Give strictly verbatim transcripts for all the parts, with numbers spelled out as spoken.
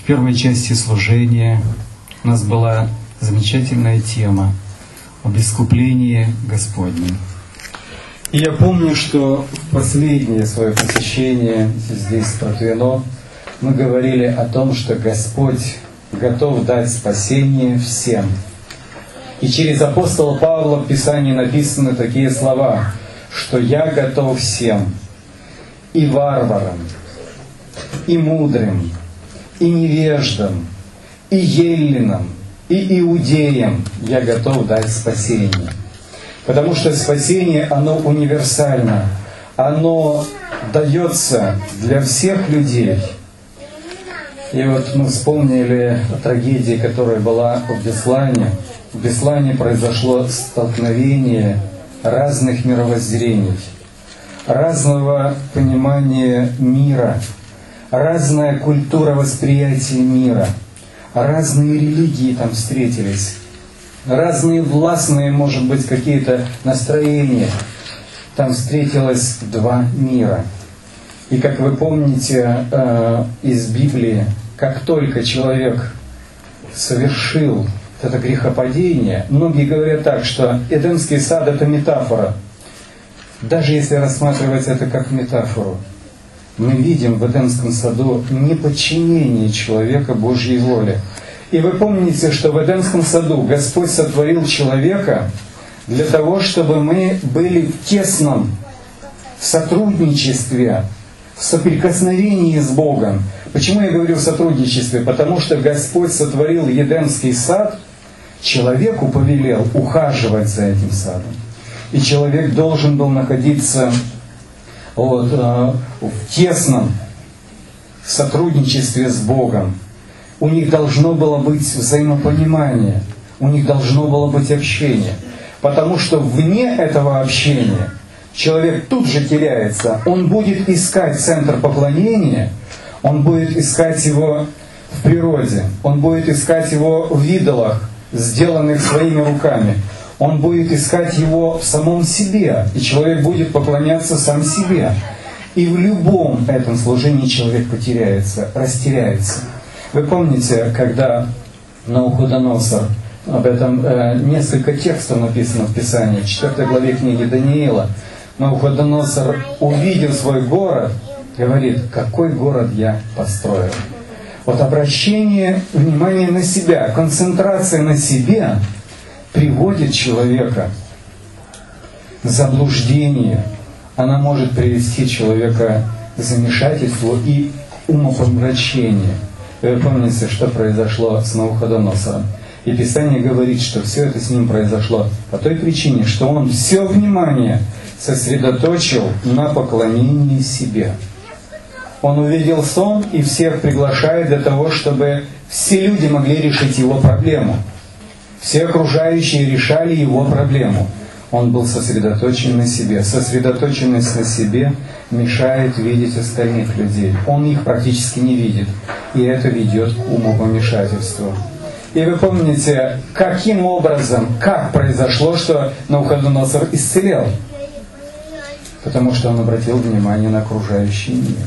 первой части служения у нас была замечательная тема об искуплении Господнем. И я помню, что в последнее свое посещение здесь, в Протвино, мы говорили о том, что Господь готов дать спасение всем. И через апостола Павла в Писании написаны такие слова, что «Я готов всем, и варварам, и мудрым, и невеждам, и еллинам, и иудеям я готов дать спасение». Потому что спасение, оно универсально, оно дается для всех людей. И вот мы вспомнили о трагедии, которая была в Беслане. В Беслане произошло столкновение разных мировоззрений, разного понимания мира, разная культура восприятия мира, разные религии там встретились, разные властные, может быть, какие-то настроения. Там встретилось два мира. И как вы помните э, из Библии, как только человек совершил это грехопадение, многие говорят так, что Эдемский сад — это метафора. Даже если рассматривать это как метафору, мы видим в Эдемском саду неподчинение человека Божьей воле. И вы помните, что в Эдемском саду Господь сотворил человека для того, чтобы мы были в тесном сотрудничестве, в соприкосновении с Богом. Почему я говорю в сотрудничестве? Потому что Господь сотворил Эдемский сад, человеку повелел ухаживать за этим садом. И человек должен был находиться вот, в тесном сотрудничестве с Богом. У них должно было быть взаимопонимание, у них должно было быть общение. Потому что вне этого общения человек тут же теряется. Он будет искать центр поклонения, он будет искать его в природе, он будет искать его в идолах, сделанных своими руками. Он будет искать его в самом себе, и человек будет поклоняться сам себе. И в любом этом служении человек потеряется, растеряется. Вы помните, когда Навуходоносор, об этом э, несколько текстов написано в Писании, в четвёртой главе книги Даниила, Навуходоносор, увидев свой город, говорит: какой город я построил. Вот обращение внимания на себя, концентрация на себе приводит человека в заблуждение. Она может привести человека к замешательству и умопомрачению. Вы помните, что произошло с Навуходоносором. И Писание говорит, что все это с ним произошло по той причине, что он все внимание сосредоточил на поклонении себе. Он увидел сон и всех приглашает для того, чтобы все люди могли решить его проблему. Все окружающие решали его проблему. Он был сосредоточен на себе. Сосредоточенность на себе мешает видеть остальных людей. Он их практически не видит. И это ведет к умопомешательству. И вы помните, каким образом, как произошло, что Навуходоносор исцелел? Потому что он обратил внимание на окружающий мир.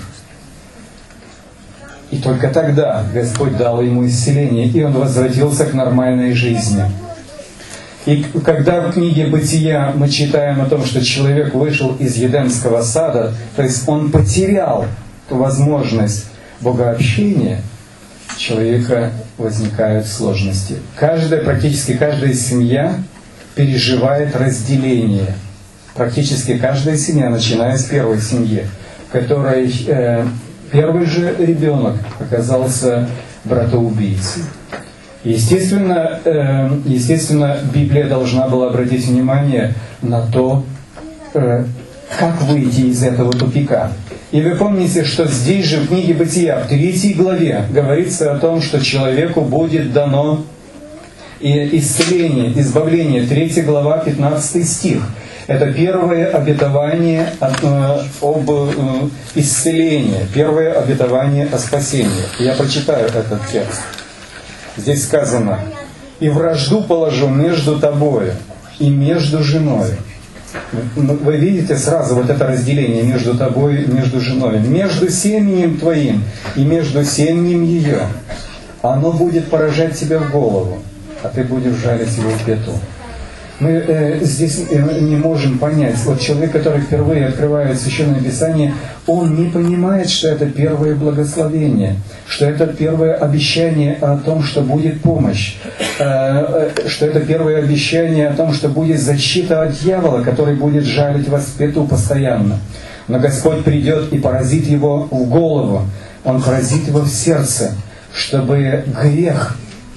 И только тогда Господь дал ему исцеление, и он возвратился к нормальной жизни. И когда в книге «Бытия» мы читаем о том, что человек вышел из Едемского сада, то есть он потерял ту возможность богообщения, у человека возникают сложности. Каждая, практически каждая семья переживает разделение. Практически каждая семья, начиная с первой семьи, в которой э, первый же ребенок оказался братоубийцей. Естественно, э, естественно, Библия должна была обратить внимание на то, э, как выйти из этого тупика. И вы помните, что здесь же в книге Бытия, в третьей главе, говорится о том, что человеку будет дано и исцеление, избавление. Третья глава, пятнадцатый стих. Это первое обетование об исцелении, первое обетование о спасении. Я прочитаю этот текст. Здесь сказано: «И вражду положу между тобою и между женой». Вы видите сразу вот это разделение между тобой и между женой. «Между семенем твоим и между семенем ее». оно будет поражать тебя в голову, а ты будешь жалить его в пяту. Мы э, здесь э, не можем понять. Вот человек, который впервые открывает Священное Писание, он не понимает, что это первое благословение, что это первое обещание о том, что будет помощь, э, э, что это первое обещание о том, что будет защита от дьявола, который будет жалить вас в пяту постоянно. Но Господь придет и поразит его в голову, Он поразит его в сердце, чтобы грех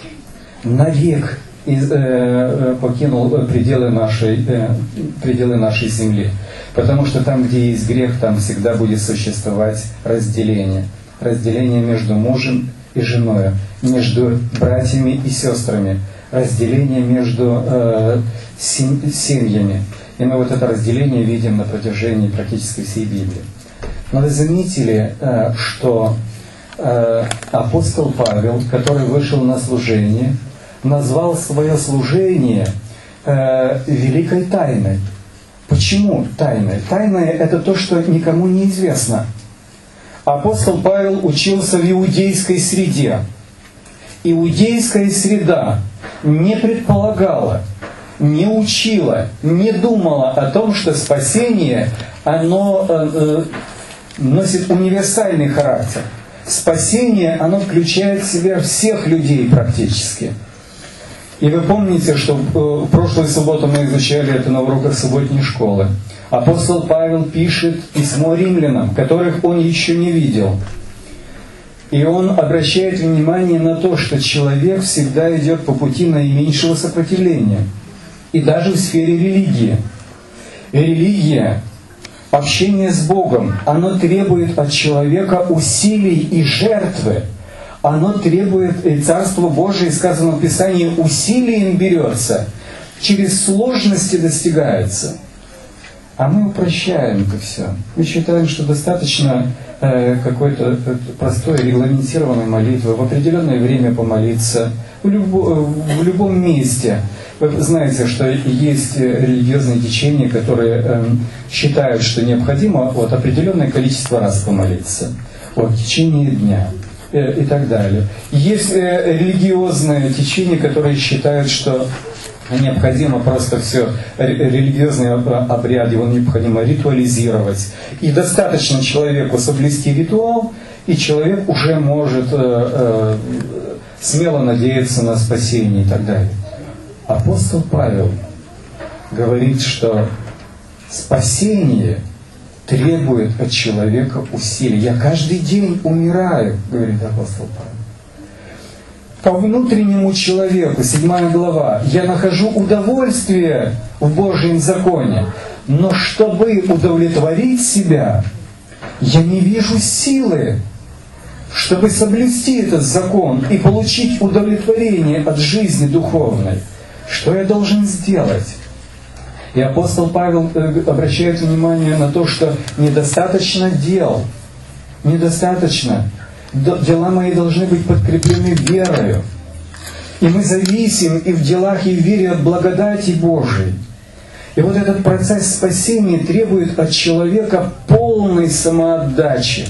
навек и э, покинул пределы нашей, э, пределы нашей земли. Потому что там, где есть грех, там всегда будет существовать разделение. Разделение между мужем и женой, между братьями и сестрами, разделение между э, семьями. И мы вот это разделение видим на протяжении практически всей Библии. Но вы заметили, э, что э, апостол Павел, который вышел на служение, назвал свое служение э, великой тайной. Почему тайной? Тайное — это то, что никому не известно. Апостол Павел учился в иудейской среде. Иудейская среда не предполагала, не учила, не думала о том, что спасение, оно э, э, носит универсальный характер. Спасение, оно включает в себя всех людей практически. И вы помните, что в прошлую субботу мы изучали это на уроках субботней школы. Апостол Павел пишет письмо римлянам, которых он еще не видел. И он обращает внимание на то, что человек всегда идет по пути наименьшего сопротивления. И даже в сфере религии. Религия, общение с Богом, оно требует от человека усилий и жертвы. Оно требует, и Царство Божие, сказано в Писании, усилием берется, через сложности достигается. А мы упрощаем это все. Мы считаем, что достаточно э, какой-то простой регламентированной молитвы, в определенное время помолиться, в, любо, в любом месте. Вы знаете, что есть религиозные течения, которые э, считают, что необходимо вот определенное количество раз помолиться вот, в течение дня. И так далее. Есть религиозные течения, которые считают, что необходимо просто все, религиозные обряды, его необходимо ритуализировать. И достаточно человеку соблюсти ритуал, и человек уже может э, э, смело надеяться на спасение и так далее. Апостол Павел говорит, что спасение требует от человека усилий. Я каждый день умираю, говорит апостол Павел. По внутреннему человеку, седьмая глава, я нахожу удовольствие в Божьем законе, но чтобы удовлетворить себя, я не вижу силы, чтобы соблюсти этот закон и получить удовлетворение от жизни духовной. Что я должен сделать? И апостол Павел обращает внимание на то, что недостаточно дел. Недостаточно. Дела мои должны быть подкреплены верою. И мы зависим и в делах, и в вере от благодати Божией. И вот этот процесс спасения требует от человека полной самоотдачи,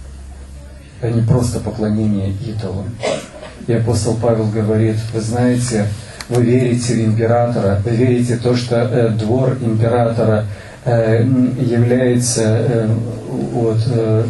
а не просто поклонения идолам. И апостол Павел говорит, вы знаете, вы верите в императора, вы верите в то, что э, двор императора э, является э, вот, э,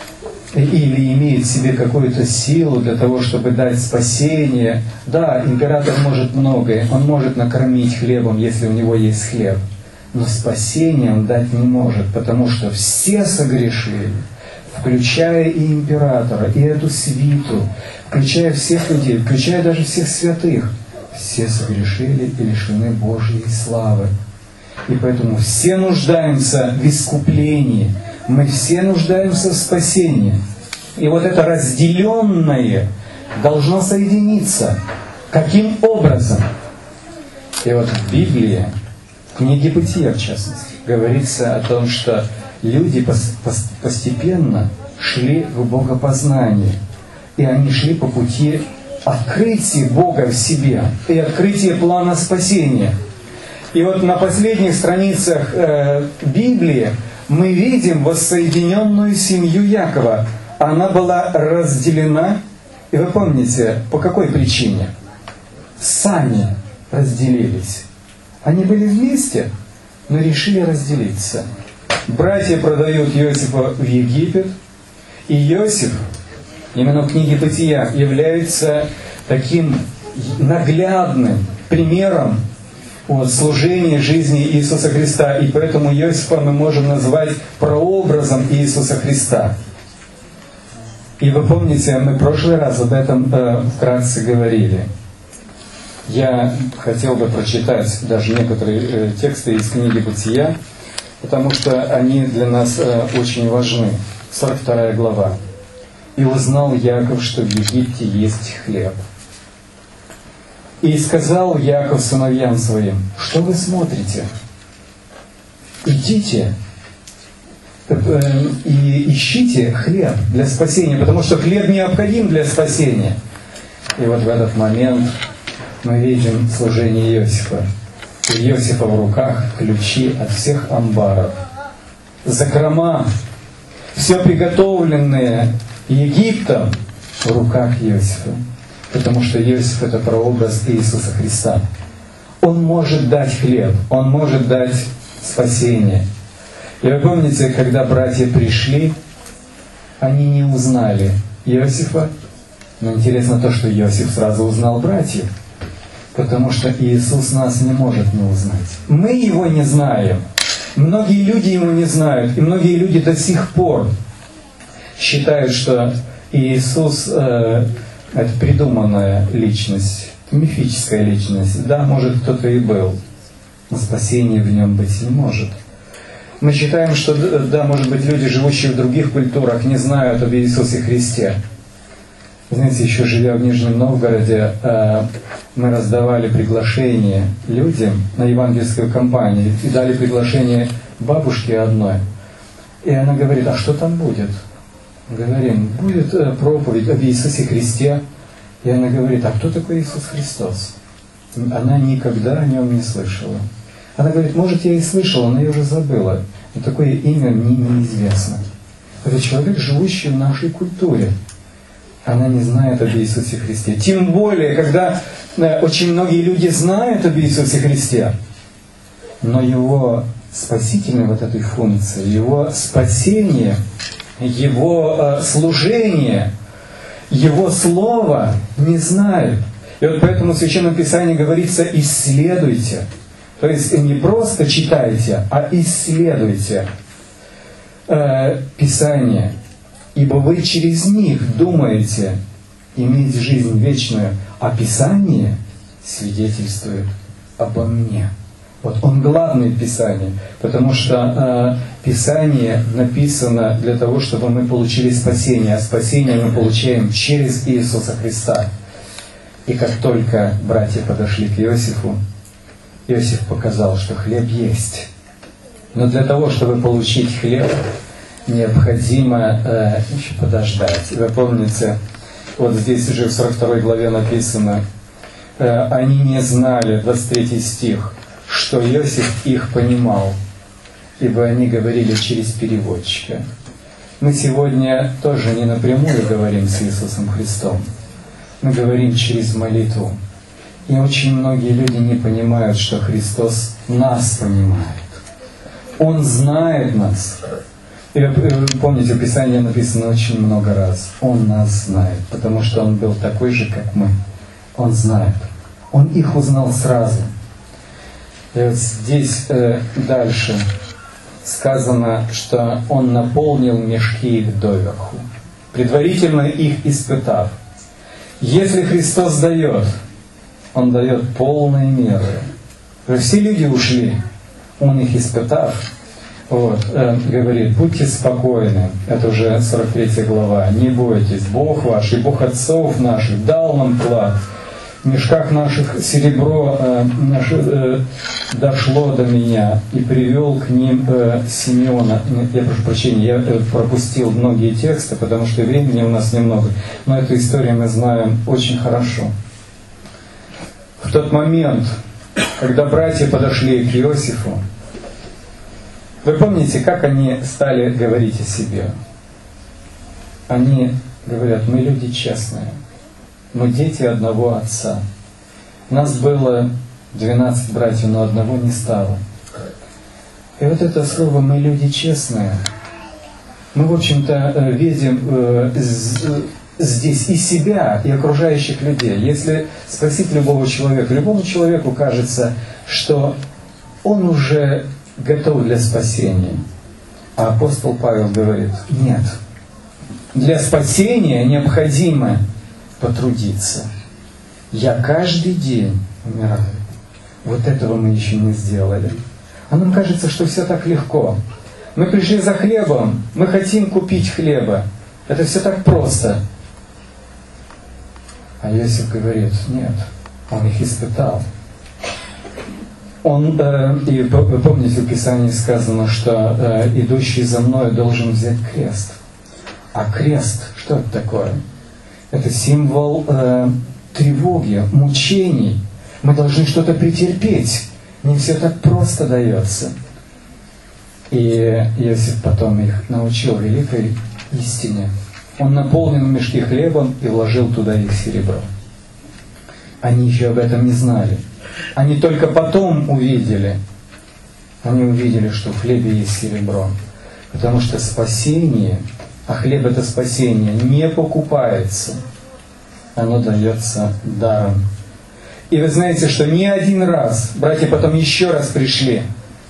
или имеет в себе какую-то силу для того, чтобы дать спасение. Да, император может многое, он может накормить хлебом, если у него есть хлеб, но спасение он дать не может, потому что все согрешили, включая и императора, и эту свиту, включая всех людей, включая даже всех святых. Все согрешили и лишены Божьей славы. И поэтому все нуждаемся в искуплении. Мы все нуждаемся в спасении. И вот это разделенное должно соединиться. Каким образом? И вот в Библии, в книге Бытия в частности, говорится о том, что люди постепенно шли к богопознанию. И они шли по пути открытия Бога в себе и открытия плана спасения. И вот на последних страницах э, Библии мы видим воссоединенную семью Якова. Она была разделена И вы помните, по какой причине? Сами разделились. Они были вместе, но решили разделиться. Братья продают Иосифа в Египет, и Иосиф, именно в книге Бытия, является таким наглядным примером вот, служения жизни Иисуса Христа. И поэтому Иосифа мы можем назвать прообразом Иисуса Христа. И вы помните, мы в прошлый раз об этом э, вкратце говорили. Я хотел бы прочитать даже некоторые э, тексты из книги Бытия, потому что они для нас э, очень важны. сорок вторая глава. «И узнал Яков, что в Египте есть хлеб. И сказал Яков сыновьям своим: что вы смотрите? Идите и ищите хлеб для спасения, потому что хлеб необходим для спасения». И вот в этот момент мы видим служение Иосифа. У Иосифа в руках ключи от всех амбаров, закрома, все приготовленное Египтом в руках Иосифа. Потому что Иосиф — это прообраз Иисуса Христа. Он может дать хлеб, он может дать спасение. И вы помните, когда братья пришли, они не узнали Иосифа. Но интересно то, что Иосиф сразу узнал братьев. Потому что Иисус нас не может не узнать. Мы Его не знаем. Многие люди Его не знают. И многие люди до сих пор считают, что Иисус э, — это придуманная личность, мифическая личность. Да, может, кто-то и был, но спасения в Нем быть не может. Мы считаем, что, да, может быть, люди, живущие в других культурах, не знают об Иисусе Христе. Знаете, еще живя в Нижнем Новгороде, мы раздавали приглашение людям на евангельскую кампанию и дали приглашение бабушке одной. И она говорит: а что там будет? Говорим: будет проповедь об Иисусе Христе. И она говорит: а кто такой Иисус Христос? Она никогда о Нем не слышала. Она говорит: может, я и слышала, но я уже забыла. Но такое имя мне неизвестно. Это человек, живущий в нашей культуре. Она не знает об Иисусе Христе. Тем более, когда очень многие люди знают об Иисусе Христе, но Его спасительной вот этой функции, Его спасение, Его служение, Его Слово не знают. И вот поэтому в Священном Писании говорится: исследуйте. То есть не просто читайте, а исследуйте э, Писание. Ибо вы через них думаете иметь жизнь вечную, а Писание свидетельствует обо мне. Вот он главный в Писании, потому что э, Писание написано для того, чтобы мы получили спасение, а спасение мы получаем через Иисуса Христа. И как только братья подошли к Иосифу, Иосиф показал, что хлеб есть. Но для того, чтобы получить хлеб, необходимо э, еще подождать. Вы помните, вот здесь уже в сорок второй главе написано: э, они не знали, двадцать третий стих, что Иосиф их понимал, ибо они говорили через переводчика. Мы сегодня тоже не напрямую говорим с Иисусом Христом, мы говорим через молитву. И очень многие люди не понимают, что Христос нас понимает. Он знает нас. И вы помните, в Писании написано очень много раз: Он нас знает, потому что Он был такой же, как мы. Он знает. Он их узнал сразу. И вот здесь э, дальше сказано, что Он наполнил мешки их доверху, предварительно их испытав. Если Христос дает, Он дает полной меры. Все люди ушли, Он их испытав. Вот, э, говорит: будьте спокойны, это уже сорок третья глава, не бойтесь, Бог ваш и Бог отцов наших дал нам клад, в мешках наших серебро э, наше, э, дошло до меня, и привел к ним э, Симеона. Я прошу прощения, я э, пропустил многие тексты, потому что времени у нас немного, но эту историю мы знаем очень хорошо. В тот момент, когда братья подошли к Иосифу, вы помните, как они стали говорить о себе? Они говорят: мы люди честные, Мы дети одного отца. Нас было двенадцать братьев, но одного не стало. И вот это слово «мы люди честные», мы, в общем-то, видим здесь и себя, и окружающих людей. Если спросить любого человека, любому человеку кажется, что он уже готов для спасения. А апостол Павел говорит: нет, для спасения необходимо потрудиться. Я каждый день умираю. Вот этого мы еще не сделали. А нам кажется, что все так легко. Мы пришли за хлебом, мы хотим купить хлеба. Это все так просто. А Иосиф говорит: нет, он их испытал. Он, э, и вы помните, в Писании сказано, что э, идущий за мной должен взять крест. А крест, что это такое? Это символ э, тревоги, мучений. Мы должны что-то претерпеть. Не все так просто дается. И Иосиф потом их научил великой истине. Он наполнил мешки хлебом и вложил туда их серебро. Они еще об этом не знали. Они только потом увидели. Они увидели, что в хлебе есть серебро. Потому что спасение, а хлеб это спасение, не покупается. Оно дается даром. И вы знаете, что не один раз, братья потом еще раз пришли,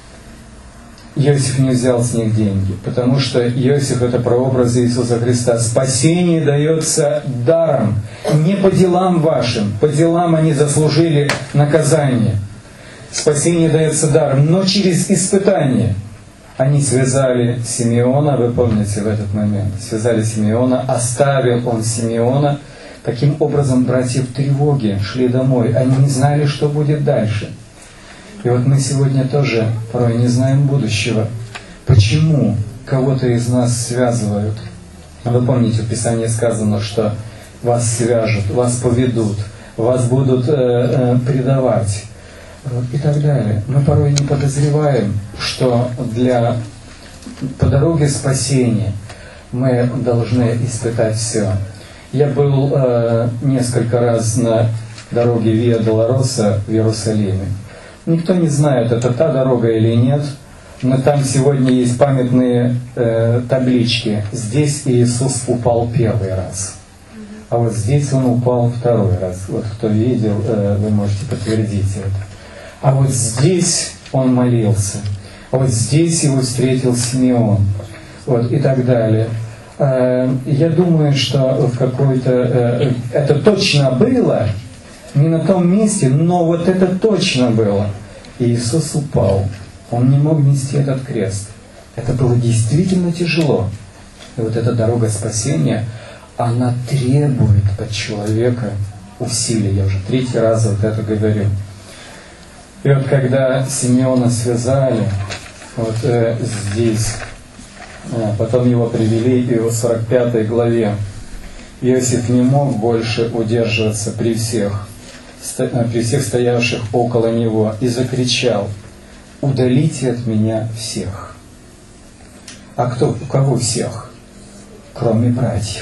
Иосиф не взял с них деньги, потому что Иосиф — это прообраз Иисуса Христа. Спасение дается даром, не по делам вашим. По делам они заслужили наказание. Спасение дается даром, но через испытание. Они связали Симеона, вы помните в этот момент, связали Симеона, оставил он Симеона. Таким образом, братья в тревоге шли домой. Они не знали, что будет дальше. И вот мы сегодня тоже порой не знаем будущего. Почему кого-то из нас связывают? Вы помните, в Писании сказано, что вас свяжут, вас поведут, вас будут э, э, предавать и так далее. Мы порой не подозреваем, что для, по дороге спасения мы должны испытать все. Я был э, несколько раз на дороге Виа Долороса в Иерусалиме. Никто не знает, это та дорога или нет, но там сегодня есть памятные э, таблички. Здесь Иисус упал первый раз, а вот здесь Он упал второй раз. Вот кто видел, э, вы можете подтвердить это. А вот здесь Он молился, а вот здесь Его встретил Симеон, вот, и так далее. Э, я думаю, что в какой-то... Э, это точно было, не на том месте, но вот это точно было. И Иисус упал. Он не мог нести этот крест. Это было действительно тяжело. И вот эта дорога спасения, она требует от человека усилий. Я уже третий раз вот это говорю. И вот когда Симеона связали, вот э, здесь, э, потом его привели, и в сорок пятой главе Иосиф не мог больше удерживаться при всех. при всех стоявших около него, и закричал: «Удалите от меня всех». А кто, у кого всех? Кроме братьев.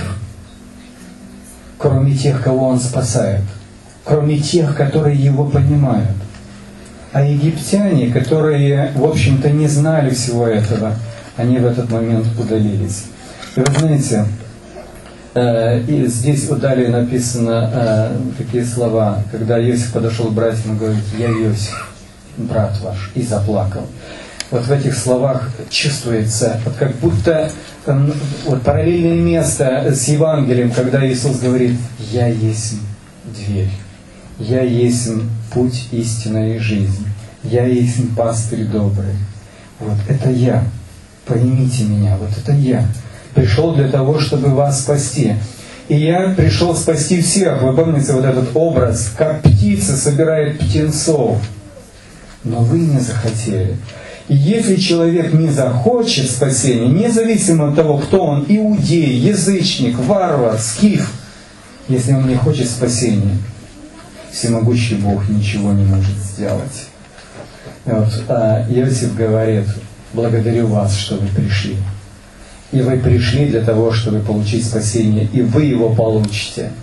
Кроме тех, кого он спасает. Кроме тех, которые его понимают. А египтяне, которые, в общем-то, не знали всего этого, они в этот момент удалились. И вы знаете, и здесь далее написано э, такие слова, когда Иосиф подошел к братьям и говорит: «Я Иосиф, брат ваш», и заплакал. Вот в этих словах чувствуется, вот как будто э, вот параллельное место с Евангелием, когда Иисус говорит: «Я есть дверь, я есть путь, истина и жизнь, я есть пастырь добрый». Вот это я, поймите меня, вот это я. Пришел для того, чтобы вас спасти. И я пришел спасти всех. Вы помните вот этот образ, как птица собирает птенцов. Но вы не захотели. И если человек не захочет спасения, независимо от того, кто он, иудей, язычник, варвар, скиф, если он не хочет спасения, всемогущий Бог ничего не может сделать. И вот а Иосиф говорит: «Благодарю вас, что вы пришли». И вы пришли для того, чтобы получить спасение, и вы его получите.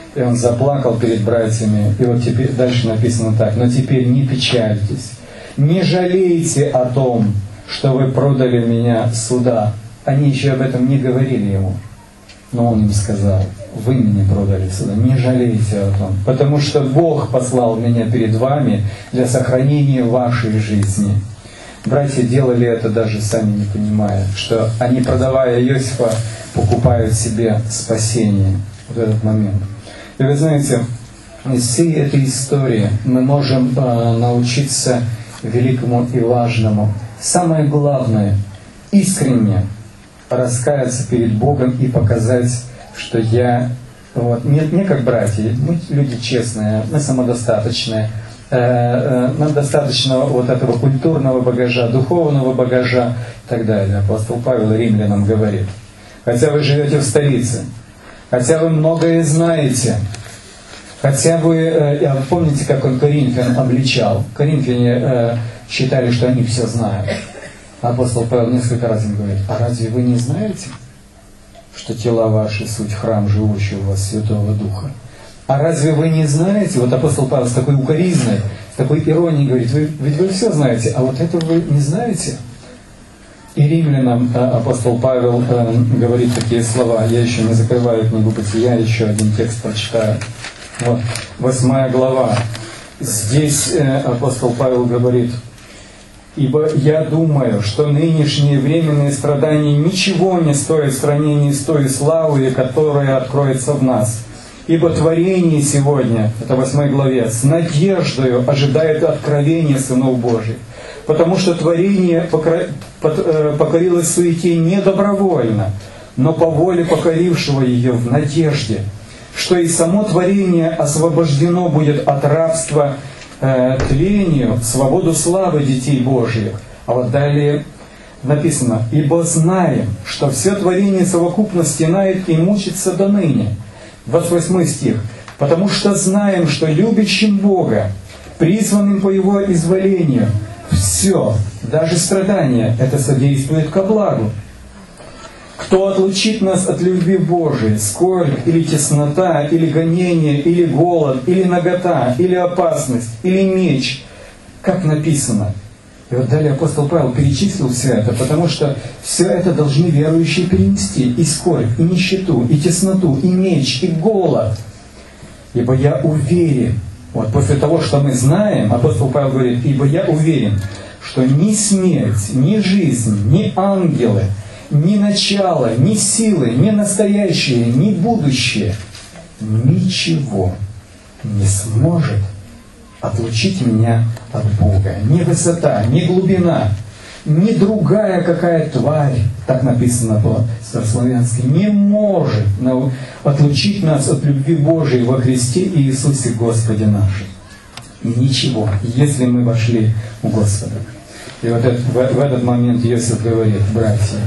И он заплакал перед братьями. И вот теперь дальше написано так: но теперь не печальтесь, не жалейте о том, что вы продали меня сюда. Они еще об этом не говорили ему. Но он им сказал: вы меня продали сюда, не жалейте о том, потому что Бог послал меня перед вами для сохранения вашей жизни. Братья делали это даже сами не понимая, что они, продавая Иосифа, покупают себе спасение в этот момент. И вы знаете, из всей этой истории мы можем э, научиться великому и важному. Самое главное — искренне раскаяться перед Богом и показать, что я, вот, не, не как братья, мы люди честные, мы самодостаточные, э, э, нам достаточно вот этого культурного багажа, духовного багажа и так далее. Апостол Павел Римлянам говорит: хотя вы живете в столице, хотя вы многое знаете, хотя вы, э, помните, как он Коринфян обличал? Коринфяне э, считали, что они все знают. Апостол Павел несколько раз им говорит: а разве вы не знаете, что тела ваши суть храм живущего у вас Святого Духа? А разве вы не знаете? Вот апостол Павел с такой укоризной, с такой иронией говорит: вы, ведь вы все знаете, а вот это вы не знаете? И римлянам апостол Павел э, говорит такие слова. Я еще не закрываю книгу Бытия, еще один текст прочитаю. Вот, восьмая глава. Здесь э, апостол Павел говорит: ибо я думаю, что нынешние временные страдания ничего не стоят в сравнении с той славой, которая откроется в нас. Ибо творение сегодня, это в восьмой главе, с надеждою ожидает откровения сынов Божьих. Потому что творение покорилось суете не добровольно, но по воле покорившего ее в надежде, что и само творение освобождено будет от рабства э, тлению в свободу славы детей Божьих. А вот далее написано: ибо знаем, что все творение совокупно стенает и мучится до ныне. двадцать восьмой стих. Потому что знаем, что любящим Бога, призванным по Его изволению, все, даже страдания, это содействует ко благу. Кто отлучит нас от любви Божией, скорбь или теснота, или гонение, или голод, или нагота, или опасность, или меч, как написано. И вот далее апостол Павел перечислил все это, потому что все это должны верующие перенести: и скорбь, и нищету, и тесноту, и меч, и голод. Ибо я уверен, вот после того, что мы знаем, апостол Павел говорит: ибо я уверен, что ни смерть, ни жизнь, ни ангелы, ни начало, ни силы, ни настоящее, ни будущее, ничего не сможет отлучить меня от Бога. Ни высота, ни глубина, ни другая какая тварь, так написано по-старославянски, не может отлучить нас от любви Божией во Христе Иисусе Господе нашем. Ничего, если мы вошли в Господа. И вот это, в, в этот момент Иосиф говорит: братья,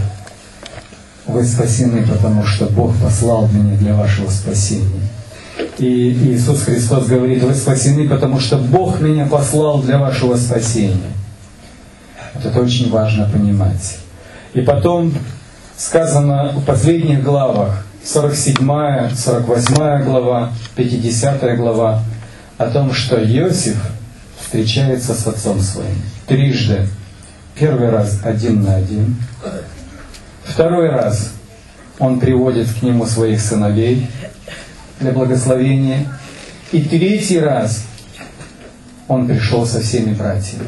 вы спасены, потому что Бог послал меня для вашего спасения. И Иисус Христос говорит: вы спасены, потому что Бог меня послал для вашего спасения. Вот это очень важно понимать. И потом сказано в последних главах, сорок седьмая, сорок восьмая глава, пятидесятая глава, о том, что Иосиф встречается с отцом своим трижды. Первый раз один на один. Второй раз он приводит к нему своих сыновей для благословения. И третий раз он пришел со всеми братьями.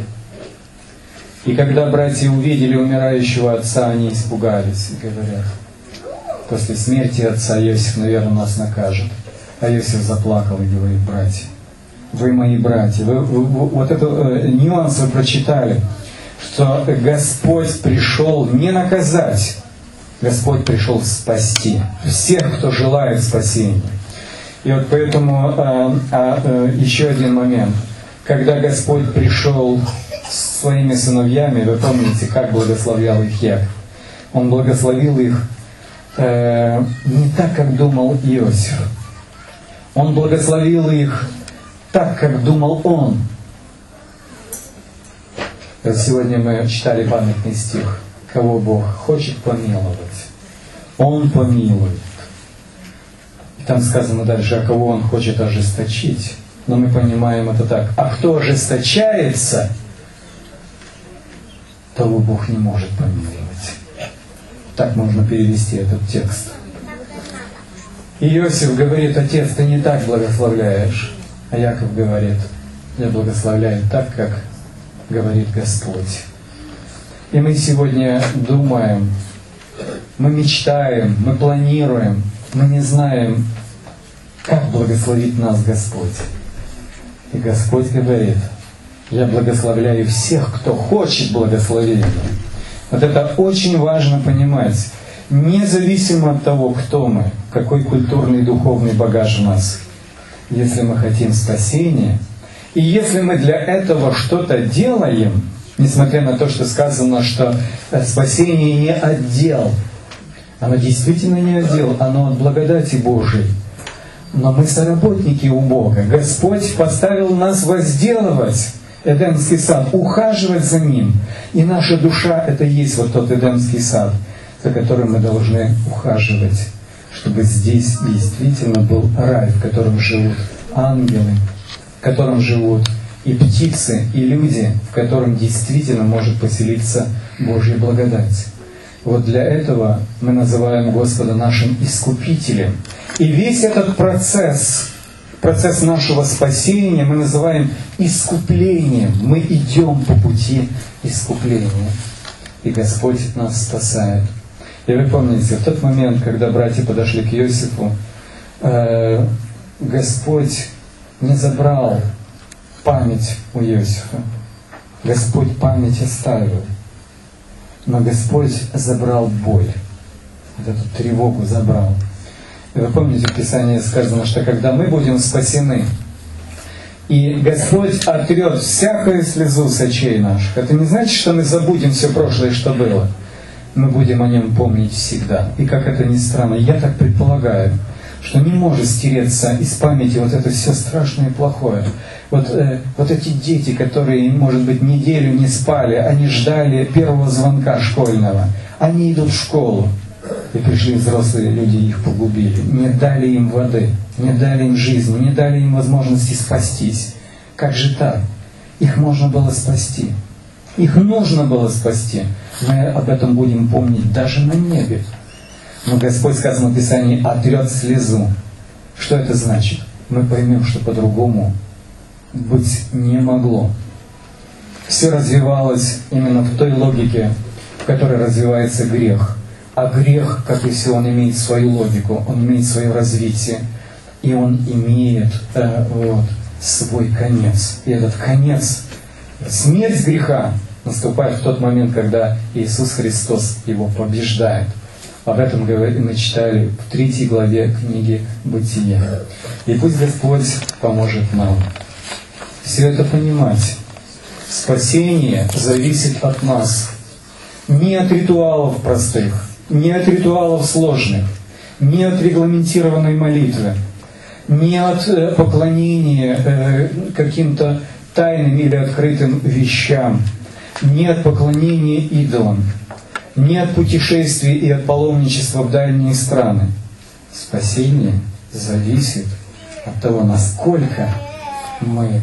И когда братья увидели умирающего отца, они испугались и говорят: после смерти отца Иосиф, наверное, нас накажет. А Иосиф заплакал и говорит: братья, вы мои братья, вы, вы, вы, вот это э, нюанс вы прочитали, что Господь пришел не наказать, Господь пришел спасти всех, кто желает спасения. И вот поэтому э, э, еще один момент. Когда Господь пришел с своими сыновьями, вы помните, как благословлял их Яков? Он благословил их э, не так, как думал Иосиф. Он благословил их так, как думал он. Сегодня мы читали памятный стих: кого Бог хочет помиловать, Он помилует. Там сказано дальше, а кого Он хочет ожесточить. Но мы понимаем это так. А кто ожесточается, того Бог не может помиловать. Так можно перевести этот текст. И Иосиф говорит: отец, ты не так благословляешь. А Яков говорит: я благословляю так, как говорит Господь. И мы сегодня думаем, мы мечтаем, мы планируем, мы не знаем, как благословит нас Господь. И Господь говорит: я благословляю всех, кто хочет благословения. Вот это очень важно понимать. Независимо от того, кто мы, какой культурный и духовный багаж у нас. Если мы хотим спасения, и если мы для этого что-то делаем, несмотря на то, что сказано, что спасение не отдел, оно действительно не отдел, оно от благодати Божией. Но мы соработники у Бога. Господь поставил нас возделывать Эдемский сад, ухаживать за ним. И наша душа — это и есть вот тот Эдемский сад, за которым мы должны ухаживать, чтобы здесь действительно был рай, в котором живут ангелы, в котором живут и птицы, и люди, в котором действительно может поселиться Божья благодать. Вот для этого мы называем Господа нашим Искупителем. И весь этот процесс, процесс нашего спасения мы называем искуплением. Мы идем по пути искупления. И Господь нас спасает. И вы помните, в тот момент, когда братья подошли к Иосифу, э, Господь не забрал память у Иосифа. Господь память оставил. Но Господь забрал боль. Вот эту тревогу забрал. И вы помните, в Писании сказано, что когда мы будем спасены, и Господь отрет всякую слезу с очей наших, это не значит, что мы забудем все прошлое, что было. Мы будем о нем помнить всегда. И как это ни странно, я так предполагаю, что не может стереться из памяти вот это все страшное и плохое. Вот, э, вот эти дети, которые, может быть, неделю не спали, они ждали первого звонка школьного, они идут в школу, и пришли взрослые люди, их погубили, не дали им воды, не дали им жизни, не дали им возможности спастись. Как же так? Их можно было спасти. Их нужно было спасти. Мы об этом будем помнить даже на небе. Но Господь, сказано в Писании, отрет слезу. Что это значит? Мы поймем, что по-другому быть не могло. Все развивалось именно в той логике, в которой развивается грех. А грех, как и все, он имеет свою логику, он имеет свое развитие, и он имеет э, вот, свой конец. И этот конец, смерть греха, наступает в тот момент, когда Иисус Христос его побеждает. Об этом мы читали в третьей главе книги Бытия. И пусть Господь поможет нам все это понимать. Спасение зависит от нас. Не от ритуалов простых, не от ритуалов сложных, не от регламентированной молитвы, не от поклонения каким-то тайным или открытым вещам, не от поклонения идолам, не от путешествий и от паломничества в дальние страны. Спасение зависит от того, насколько мы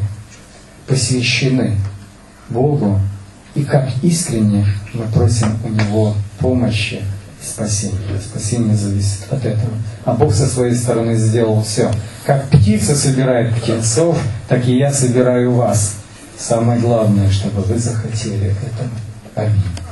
посвящены Богу и как искренне мы просим у Него помощи и спасения. Спасение зависит от этого. А Бог со своей стороны сделал все. Как птица собирает птенцов, так и я собираю вас. Самое главное, чтобы вы захотели этого. Аминь.